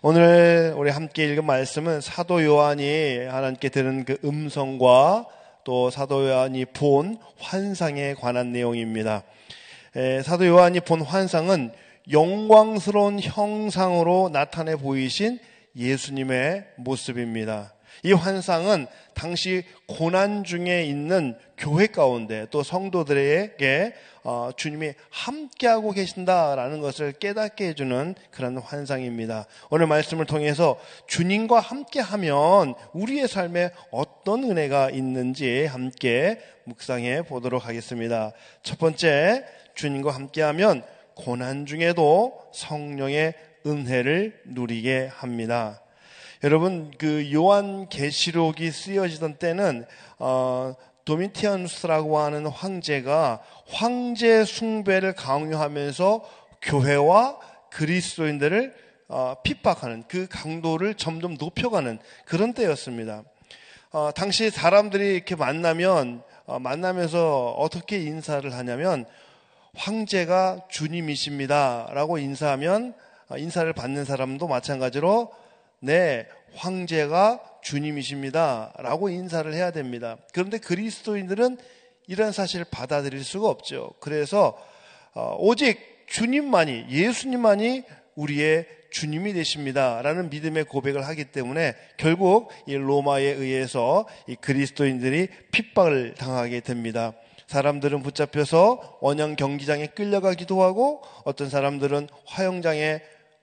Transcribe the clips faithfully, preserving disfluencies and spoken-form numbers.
오늘 우리 함께 읽은 말씀은 사도 요한이 하나님께 들은 그 음성과 또 사도 요한이 본 환상에 관한 내용입니다. 에, 사도 요한이 본 환상은 영광스러운 형상으로 나타내 보이신 예수님의 모습입니다. 이 환상은 당시 고난 중에 있는 교회 가운데 또 성도들에게 어, 주님이 함께하고 계신다라는 것을 깨닫게 해주는 그런 환상입니다. 오늘 말씀을 통해서 주님과 함께하면 우리의 삶에 어떤 은혜가 있는지 함께 묵상해 보도록 하겠습니다. 첫 번째, 주님과 함께하면 고난 중에도 성령의 은혜를 누리게 합니다. 여러분, 그 요한계시록이 쓰여지던 때는 어, 도미티아누스라고 하는 황제가 황제 숭배를 강요하면서 교회와 그리스도인들을 어, 핍박하는 그 강도를 점점 높여가는 그런 때였습니다. 어, 당시 사람들이 이렇게 만나면 어, 만나면서 어떻게 인사를 하냐면 황제가 주님이십니다 라고 인사하면 어, 인사를 받는 사람도 마찬가지로 네, 황제가 주님이십니다 라고 인사를 해야 됩니다. 그런데 그리스도인들은 이런 사실을 받아들일 수가 없죠. 그래서 오직 주님만이, 예수님만이 우리의 주님이 되십니다 라는 믿음의 고백을 하기 때문에 결국 이 로마에 의해서 이 그리스도인들이 핍박을 당하게 됩니다. 사람들은 붙잡혀서 원형 경기장에 끌려가기도 하고 어떤 사람들은 화형장에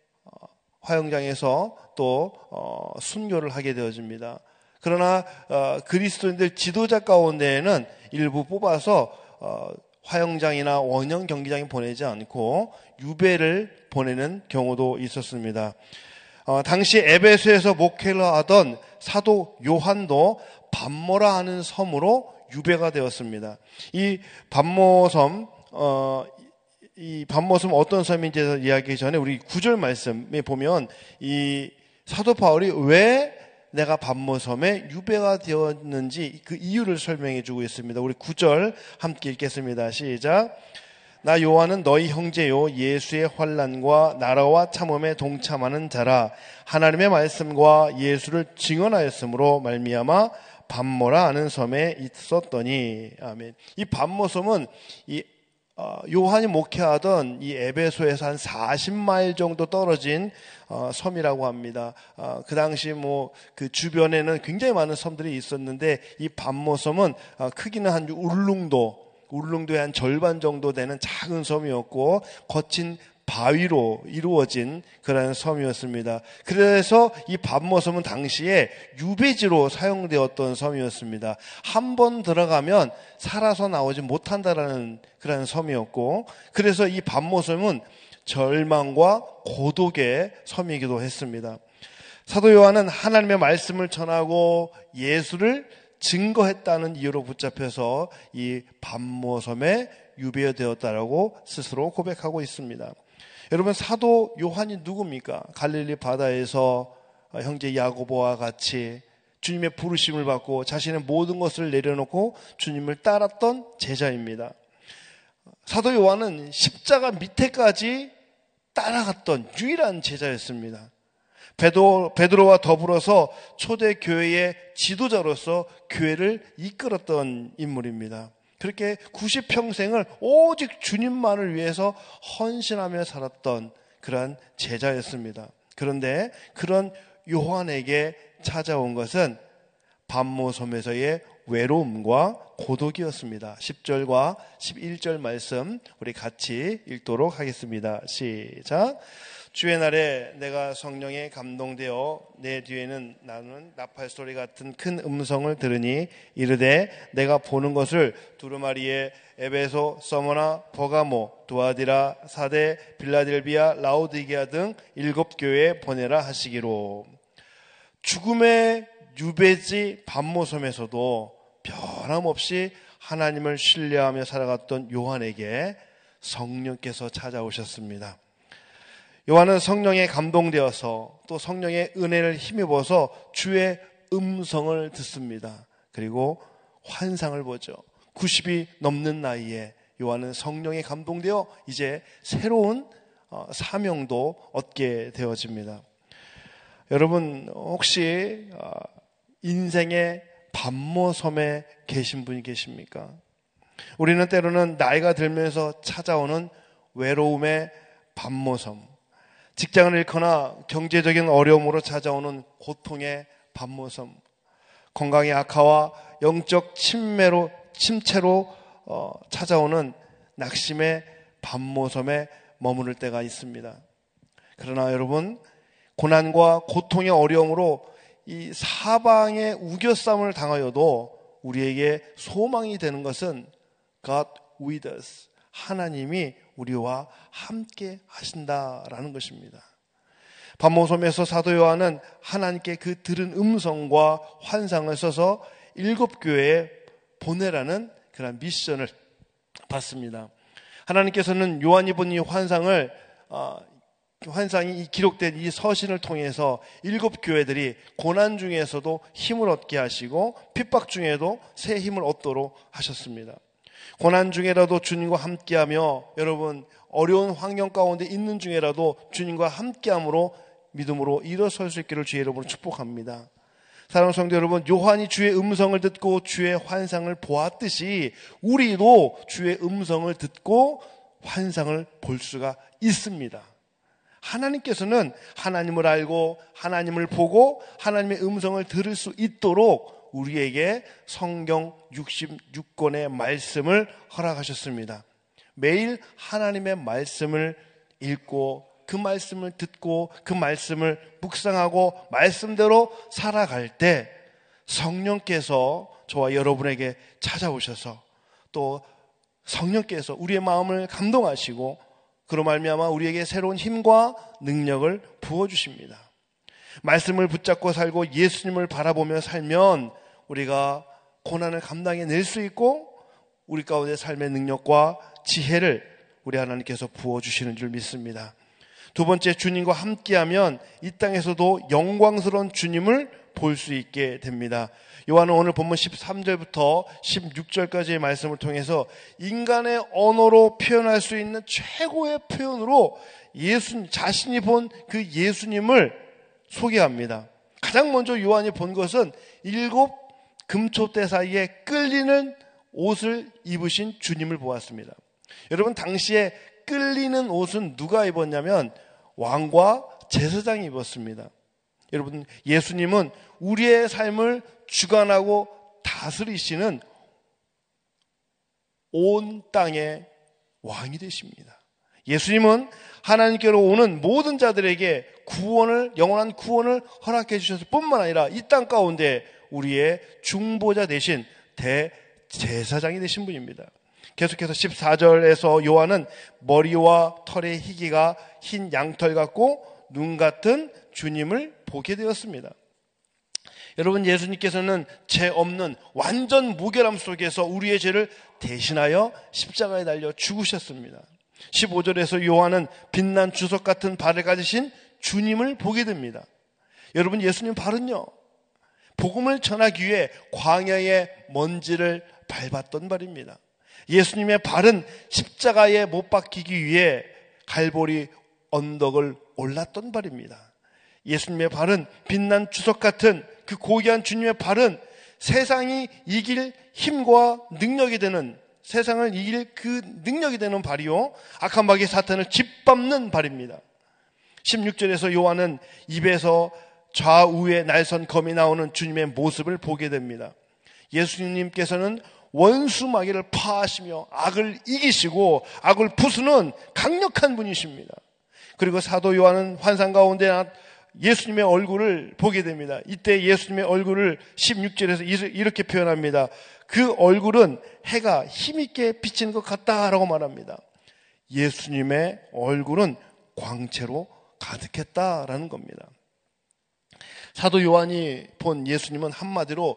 화형장에서 또 어, 순교를 하게 되어집니다. 그러나 어, 그리스도인들 지도자 가운데에는 일부 뽑아서 어, 화형장이나 원형 경기장에 보내지 않고 유배를 보내는 경우도 있었습니다. 어, 당시 에베소에서 목회를 하던 사도 요한도 밤모라 하는 섬으로 유배가 되었습니다. 이 밤모섬 어, 이 밤모섬 어떤 섬인지 이야기하기 전에 우리 구절 말씀에 보면 이 사도 바울이 왜 내가 밤모섬에 유배가 되었는지 그 이유를 설명해 주고 있습니다. 우리 구절 함께 읽겠습니다. 시작. 나 요한은 너희 형제요 예수의 환난과 나라와 참음에 동참하는 자라 하나님의 말씀과 예수를 증언하였으므로 말미암아 밤모라 하는 섬에 있었더니. 아멘. 이 밤모섬은 이 요한이 목회하던 이 에베소에서 한 사십 마일 정도 떨어진 어, 섬이라고 합니다. 어, 그 당시 뭐 그 주변에는 굉장히 많은 섬들이 있었는데 이 밤모섬은 어, 크기는 한 울릉도, 울릉도의 한 절반 정도 되는 작은 섬이었고 거친 바위로 이루어진 그런 섬이었습니다. 그래서 이 밤모섬은 당시에 유배지로 사용되었던 섬이었습니다. 한 번 들어가면 살아서 나오지 못한다라는 그런 섬이었고, 그래서 이 밤모섬은 절망과 고독의 섬이기도 했습니다. 사도 요한은 하나님의 말씀을 전하고 예수를 증거했다는 이유로 붙잡혀서 이 밤모섬에 유배되었다라고 스스로 고백하고 있습니다. 여러분, 사도 요한이 누굽니까? 갈릴리 바다에서 형제 야고보와 같이 주님의 부르심을 받고 자신의 모든 것을 내려놓고 주님을 따랐던 제자입니다. 사도 요한은 십자가 밑에까지 따라갔던 유일한 제자였습니다. 베드로, 베드로와 더불어서 초대교회의 지도자로서 교회를 이끌었던 인물입니다. 그렇게 구십 평생을 오직 주님만을 위해서 헌신하며 살았던 그런 제자였습니다. 그런데 그런 요한에게 찾아온 것은 밤모섬에서의 외로움과 고독이었습니다. 십 절과 십일 절 말씀 우리 같이 읽도록 하겠습니다. 시작. 주의 날에 내가 성령에 감동되어 내 뒤에는 나는 나팔 소리 같은 큰 음성을 들으니 이르되 내가 보는 것을 두루마리에 에베소, 서머나, 버가모, 두아디라, 사데, 빌라델비아, 라오디게아 등 일곱 교회에 보내라 하시기로. 죽음의 유배지 밤모섬에서도 변함없이 하나님을 신뢰하며 살아갔던 요한에게 성령께서 찾아오셨습니다. 요한은 성령에 감동되어서 또 성령의 은혜를 힘입어서 주의 음성을 듣습니다. 그리고 환상을 보죠. 구십이 넘는 나이에 요한은 성령에 감동되어 이제 새로운 사명도 얻게 되어집니다. 여러분 혹시 인생의 반모섬에 계신 분이 계십니까? 우리는 때로는 나이가 들면서 찾아오는 외로움의 반모섬, 직장을 잃거나 경제적인 어려움으로 찾아오는 고통의 반모섬, 건강의 악화와 영적 침매로, 침체로 어, 찾아오는 낙심의 반모섬에 머무를 때가 있습니다. 그러나 여러분, 고난과 고통의 어려움으로 이 사방의 우겨쌈을 당하여도 우리에게 소망이 되는 것은 God with us, 하나님이 우리와 함께 하신다라는 것입니다. 반모섬에서 사도 요한은 하나님께 그 들은 음성과 환상을 써서 일곱 교회에 보내라는 그런 미션을 받습니다. 하나님께서는 요한이 본 이 환상을 어, 환상이 기록된 이 서신을 통해서 일곱 교회들이 고난 중에서도 힘을 얻게 하시고 핍박 중에도 새 힘을 얻도록 하셨습니다. 고난 중에라도 주님과 함께하며, 여러분 어려운 환경 가운데 있는 중에라도 주님과 함께함으로 믿음으로 일어설 수 있기를 주의 이름으로 축복합니다. 사랑하는 성도 여러분, 요한이 주의 음성을 듣고 주의 환상을 보았듯이 우리도 주의 음성을 듣고 환상을 볼 수가 있습니다. 하나님께서는 하나님을 알고 하나님을 보고 하나님의 음성을 들을 수 있도록 우리에게 성경 육십육 권의 말씀을 허락하셨습니다. 매일 하나님의 말씀을 읽고 그 말씀을 듣고 그 말씀을 묵상하고 말씀대로 살아갈 때 성령께서 저와 여러분에게 찾아오셔서 또 성령께서 우리의 마음을 감동하시고 그로 말미암아 우리에게 새로운 힘과 능력을 부어주십니다. 말씀을 붙잡고 살고 예수님을 바라보며 살면 우리가 고난을 감당해낼 수 있고 우리 가운데 삶의 능력과 지혜를 우리 하나님께서 부어주시는 줄 믿습니다. 두 번째, 주님과 함께하면 이 땅에서도 영광스러운 주님을 볼 수 있게 됩니다. 요한은 오늘 본문 십삼 절부터 십육 절까지의 말씀을 통해서 인간의 언어로 표현할 수 있는 최고의 표현으로 예수 자신이 본 그 예수님을 소개합니다. 가장 먼저 요한이 본 것은 일곱 금초대 사이에 끌리는 옷을 입으신 주님을 보았습니다. 여러분, 당시에 끌리는 옷은 누가 입었냐면 왕과 제사장이 입었습니다. 여러분, 예수님은 우리의 삶을 주관하고 다스리시는 온 땅의 왕이 되십니다. 예수님은 하나님께로 오는 모든 자들에게 구원을, 영원한 구원을 허락해 주셨을 뿐만 아니라 이 땅 가운데 우리의 중보자 되신 대제사장이 되신 분입니다. 계속해서 십사 절에서 요한은 머리와 털의 희기가 흰 양털 같고 눈 같은 주님을 보게 되었습니다. 여러분, 예수님께서는 죄 없는 완전 무결함 속에서 우리의 죄를 대신하여 십자가에 달려 죽으셨습니다. 십오 절에서 요한은 빛난 주석 같은 발을 가지신 주님을 보게 됩니다. 여러분, 예수님 발은요, 복음을 전하기 위해 광야의 먼지를 밟았던 발입니다. 예수님의 발은 십자가에 못 박히기 위해 갈보리 언덕을 올랐던 발입니다. 예수님의 발은 빛난 주석 같은 그 고귀한 주님의 발은 세상이 이길 힘과 능력이 되는, 세상을 이길 그 능력이 되는 발이요, 악한 마귀 사탄을 짓밟는 발입니다. 십육 절에서 요한은 입에서 좌우에 날선 검이 나오는 주님의 모습을 보게 됩니다. 예수님께서는 원수 마귀를 파하시며 악을 이기시고 악을 부수는 강력한 분이십니다. 그리고 사도 요한은 환상 가운데 예수님의 얼굴을 보게 됩니다. 이때 예수님의 얼굴을 십육 절에서 이렇게 표현합니다. 그 얼굴은 해가 힘있게 비치는 것 같다라고 말합니다. 예수님의 얼굴은 광채로 가득했다라는 겁니다. 사도 요한이 본 예수님은 한마디로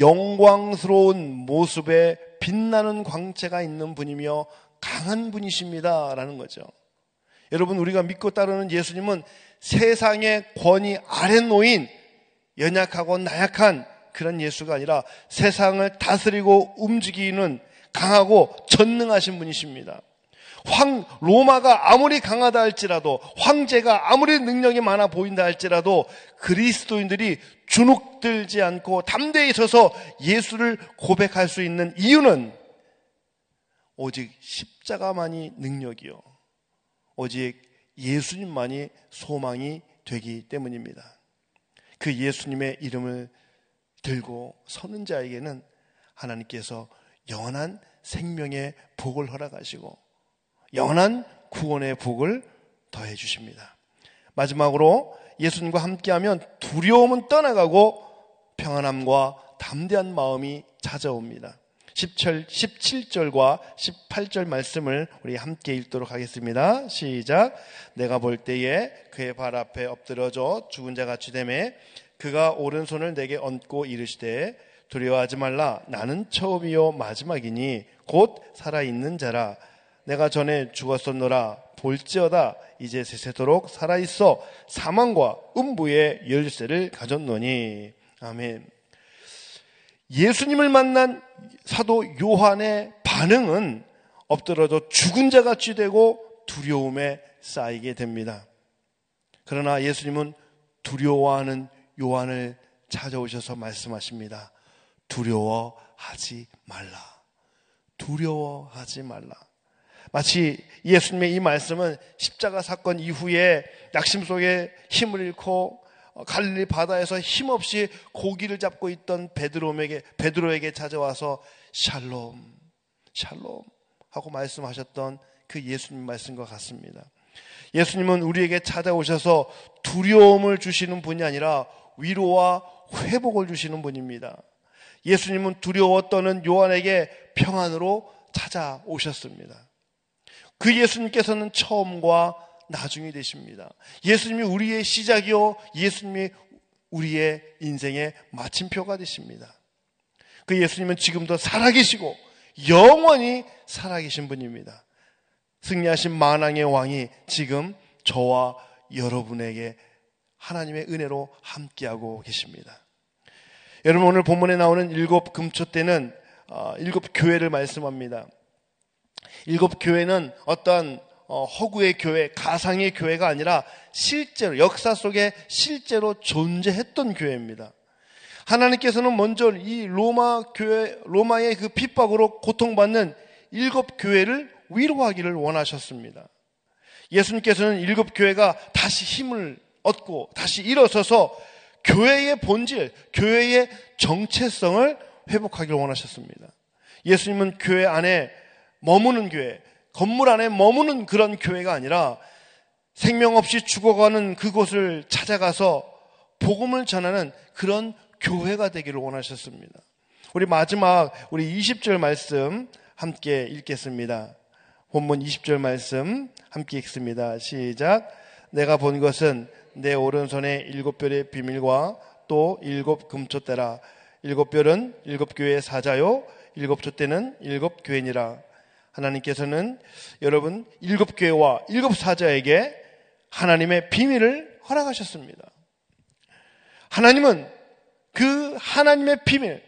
영광스러운 모습에 빛나는 광채가 있는 분이며 강한 분이십니다 라는 거죠. 여러분, 우리가 믿고 따르는 예수님은 세상의 권위 아래 놓인 연약하고 나약한 그런 예수가 아니라 세상을 다스리고 움직이는 강하고 전능하신 분이십니다. 황, 로마가 아무리 강하다 할지라도, 황제가 아무리 능력이 많아 보인다 할지라도 그리스도인들이 주눅들지 않고 담대히 서서 예수를 고백할 수 있는 이유는 오직 십자가만이 능력이요, 오직 예수님만이 소망이 되기 때문입니다. 그 예수님의 이름을 들고 서는 자에게는 하나님께서 영원한 생명의 복을 허락하시고 영원한 구원의 복을 더해 주십니다. 마지막으로 예수님과 함께하면 두려움은 떠나가고 평안함과 담대한 마음이 찾아옵니다. 십칠 절과 십팔 절 말씀을 우리 함께 읽도록 하겠습니다. 시작. 내가 볼 때에 그의 발 앞에 엎드러져 죽은 자 같이 되매 그가 오른손을 내게 얹고 이르시되 두려워하지 말라. 나는 처음이요 마지막이니 곧 살아있는 자라. 내가 전에 죽었었노라. 볼지어다 이제 세세도록 살아있어 사망과 음부의 열쇠를 가졌노니. 아멘. 예수님을 만난 사도 요한의 반응은 엎드러져 죽은 자같이 되고 두려움에 쌓이게 됩니다. 그러나 예수님은 두려워하는 요한을 찾아오셔서 말씀하십니다. 두려워하지 말라. 두려워하지 말라. 마치 예수님의 이 말씀은 십자가 사건 이후에 낙심 속에 힘을 잃고 갈릴리 바다에서 힘없이 고기를 잡고 있던 베드로에게, 베드로에게 찾아와서 샬롬, 샬롬 하고 말씀하셨던 그 예수님 말씀과 같습니다. 예수님은 우리에게 찾아오셔서 두려움을 주시는 분이 아니라 위로와 회복을 주시는 분입니다. 예수님은 두려워 떠는 요한에게 평안으로 찾아오셨습니다. 그 예수님께서는 처음과 나중이 되십니다. 예수님이 우리의 시작이요, 예수님이 우리의 인생의 마침표가 되십니다. 그 예수님은 지금도 살아계시고 영원히 살아계신 분입니다. 승리하신 만왕의 왕이 지금 저와 여러분에게 하나님의 은혜로 함께하고 계십니다. 여러분, 오늘 본문에 나오는 일곱 금초 때는 일곱 교회를 말씀합니다. 일곱 교회는 어떠한 허구의 교회, 가상의 교회가 아니라 실제로 역사 속에 실제로 존재했던 교회입니다. 하나님께서는 먼저 이 로마 교회, 로마의 그 핍박으로 고통받는 일곱 교회를 위로하기를 원하셨습니다. 예수님께서는 일곱 교회가 다시 힘을 얻고 다시 일어서서 교회의 본질, 교회의 정체성을 회복하기를 원하셨습니다. 예수님은 교회 안에 머무는 교회, 건물 안에 머무는 그런 교회가 아니라 생명 없이 죽어가는 그곳을 찾아가서 복음을 전하는 그런 교회가 되기를 원하셨습니다. 우리 마지막 우리 이십 절 말씀 함께 읽겠습니다. 본문 이십 절 말씀 함께 읽습니다. 시작. 내가 본 것은 내 오른손에 일곱 별의 비밀과 또 일곱 금촛대라. 일곱 별은 일곱 교회의 사자요, 일곱 촛대는 일곱 교회니라. 하나님께서는 여러분 일곱 교회와 일곱 사자에게 하나님의 비밀을 허락하셨습니다. 하나님은 그 하나님의 비밀,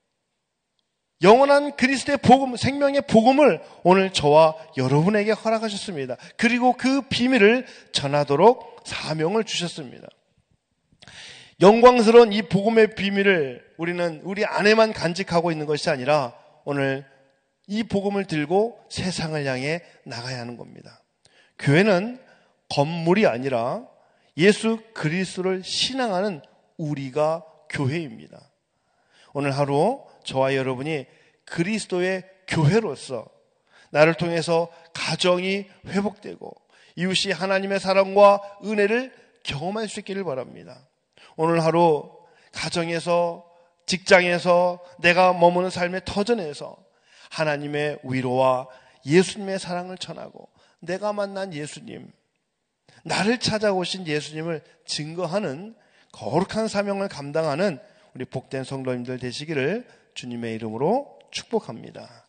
영원한 그리스도의 복음, 생명의 복음을 오늘 저와 여러분에게 허락하셨습니다. 그리고 그 비밀을 전하도록 사명을 주셨습니다. 영광스러운 이 복음의 비밀을 우리는 우리 안에만 간직하고 있는 것이 아니라 오늘 이 복음을 들고 세상을 향해 나가야 하는 겁니다. 교회는 건물이 아니라 예수 그리스도를 신앙하는 우리가 교회입니다. 오늘 하루 저와 여러분이 그리스도의 교회로서 나를 통해서 가정이 회복되고 이웃이 하나님의 사랑과 은혜를 경험할 수 있기를 바랍니다. 오늘 하루 가정에서, 직장에서, 내가 머무는 삶의 터전에서 하나님의 위로와 예수님의 사랑을 전하고 내가 만난 예수님, 나를 찾아오신 예수님을 증거하는 거룩한 사명을 감당하는 우리 복된 성도님들 되시기를 주님의 이름으로 축복합니다.